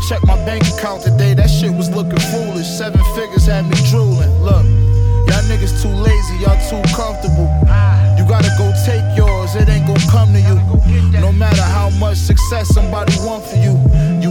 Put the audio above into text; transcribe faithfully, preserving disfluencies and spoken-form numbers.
Check my bank account today, that shit was looking foolish. Seven figures had me drooling. Look, y'all niggas too lazy, y'all too comfortable. You gotta go take yours, it ain't gon' come to you. No matter how much success somebody want for you,